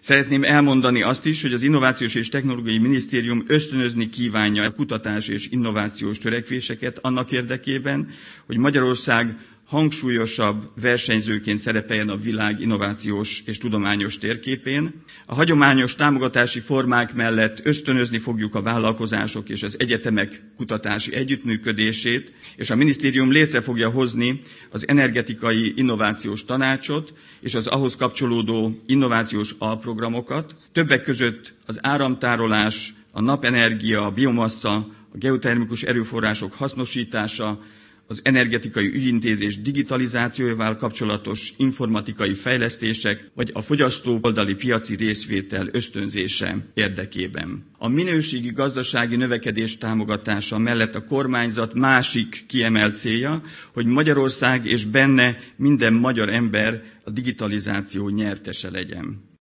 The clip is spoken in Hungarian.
Szeretném elmondani azt is, hogy az Innovációs és Technológiai Minisztérium ösztönözni kívánja a kutatás és innovációs törekvéseket annak érdekében, hogy Magyarország hangsúlyosabb versenyzőként szerepeljen a világ innovációs és tudományos térképén. A hagyományos támogatási formák mellett ösztönözni fogjuk a vállalkozások és az egyetemek kutatási együttműködését, és a minisztérium létre fogja hozni az energetikai innovációs tanácsot és az ahhoz kapcsolódó innovációs alprogramokat, többek között az áramtárolás, a napenergia, a biomassa, a geotermikus erőforrások hasznosítása, az energetikai ügyintézés digitalizációjával kapcsolatos informatikai fejlesztések, vagy a fogyasztó oldali piaci részvétel ösztönzése érdekében. A minőségi gazdasági növekedés támogatása mellett a kormányzat másik kiemelt célja, hogy Magyarország és benne minden magyar ember a digitalizáció nyertese legyen.